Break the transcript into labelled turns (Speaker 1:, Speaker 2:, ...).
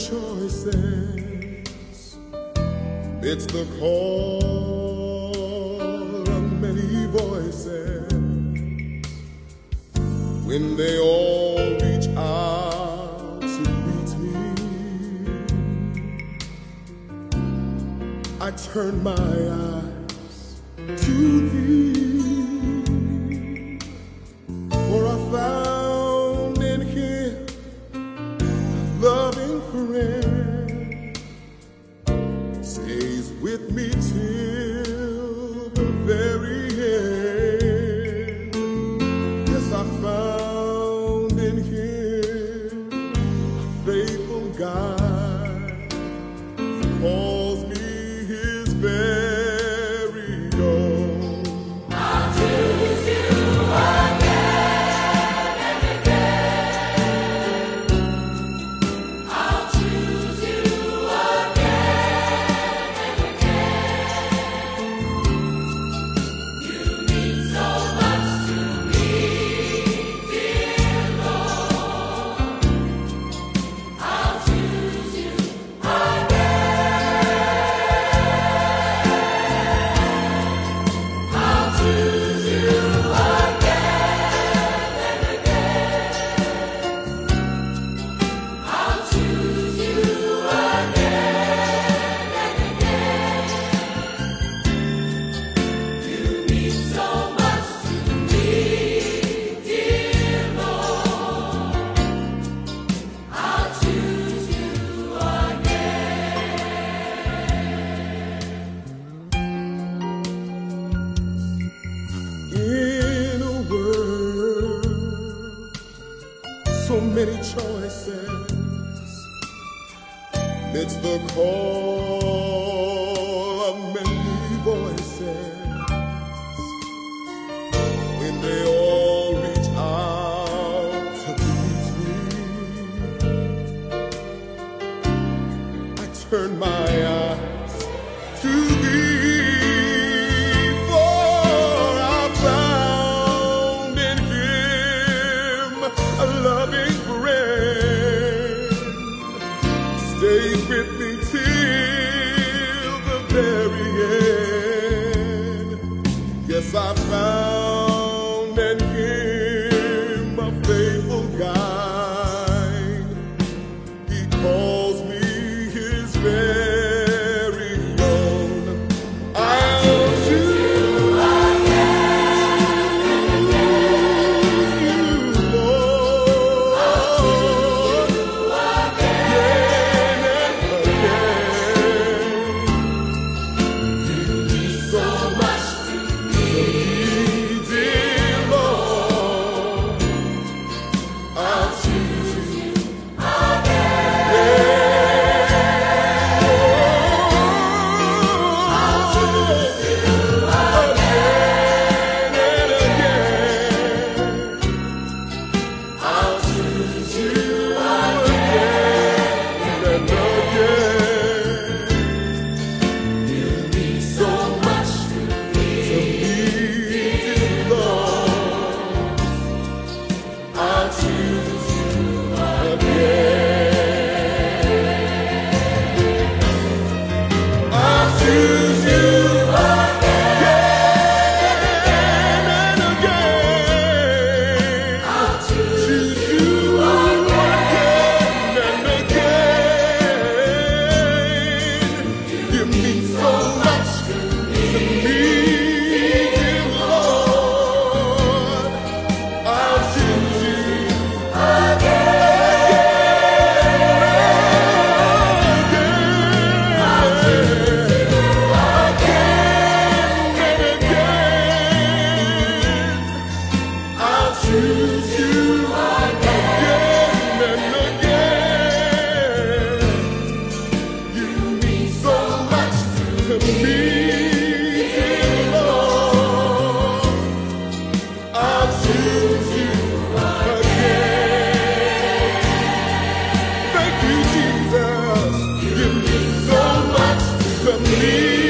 Speaker 1: choices, it's the call of many voices. When they all reach out to meet me, I turn my eyes to thee, for I found in him a loving friend, stays with me till the very end. Yes, I found in him a faithful guide, he calls me his very own.
Speaker 2: I'll choose you again and again. I'll choose you again and again. You mean so much to me, dear Lord. I'll choose you again. I'll choose you again and again. I'll choose you again and again. You mean so much to me, dear Lord. I'll choose you
Speaker 1: In a world, so many choices, it's the call of many voices. When they all reach out to meet me, I turn my eyes to thee, for I found in him a loving friend, stays with me till the very end. Yes, I found in him a faithful guide, he calls me his very own. I'll choose you, Lord, again and again.
Speaker 2: so much to me.
Speaker 1: Dear Lord, I'll choose you again and again. I'll choose you again and again.
Speaker 2: You mean so much to me.
Speaker 1: Dear Lord, I'll choose you again. I'll choose you again and again.
Speaker 2: I'll choose
Speaker 1: You again and again. You mean so much to me, dear Lord. I'll choose you choose you again and again. You mean so much to me, dear Lord. I'll choose you again. Thank you, Jesus. You mean so much to me.